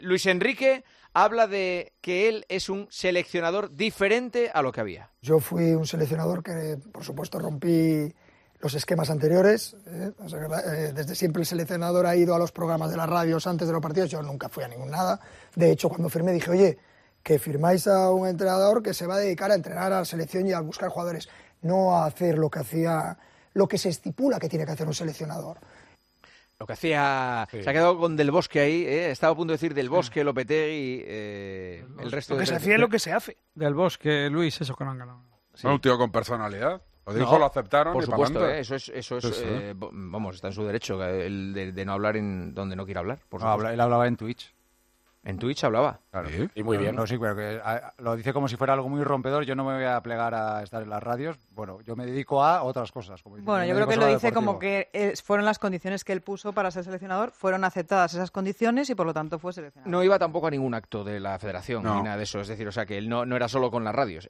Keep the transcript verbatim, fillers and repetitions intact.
Luis Enrique habla de que él es un seleccionador diferente a lo que había. Yo fui un seleccionador que, por supuesto, rompí los esquemas anteriores. ¿eh? O sea, eh, desde siempre el seleccionador ha ido a los programas de las radios antes de los partidos. Yo nunca fui a ningún nada. De hecho, cuando firmé dije, oye, que firmáis a un entrenador que se va a dedicar a entrenar a la selección y a buscar jugadores, no a hacer lo que hacía, lo que se estipula que tiene que hacer un seleccionador. Lo que hacía... Sí. Se ha quedado con Del Bosque ahí, ¿eh? Estaba a punto de decir Del Bosque, Lopetegui, eh, el resto Lo de... que se hacía es lo que se hace. Del Bosque, Luis, eso que no han ganado. Sí. Un tío con personalidad. Lo dijo, No, lo aceptaron por y supuesto, pa'lante. ¿eh? eso es, eso es Sí, sí. eh, vamos, está en su derecho el de, de no hablar en donde no quiere hablar. Por No, supuesto. habla- él hablaba en Twitch. En Twitch hablaba. Claro. Sí. Y muy bien. No, sí, pero que a- lo dice como si fuera algo muy rompedor. Yo no me voy a plegar a estar en las radios. Bueno, yo me dedico a otras cosas. Como Bueno, me yo creo dedico que solo lo al dice deportivo. como que eh, fueron las condiciones que él puso para ser seleccionador, fueron aceptadas esas condiciones y por lo tanto fue seleccionado. No iba tampoco a ningún acto de la federación No. ni nada de eso. Es decir, o sea, que él no, no era solo con las radios.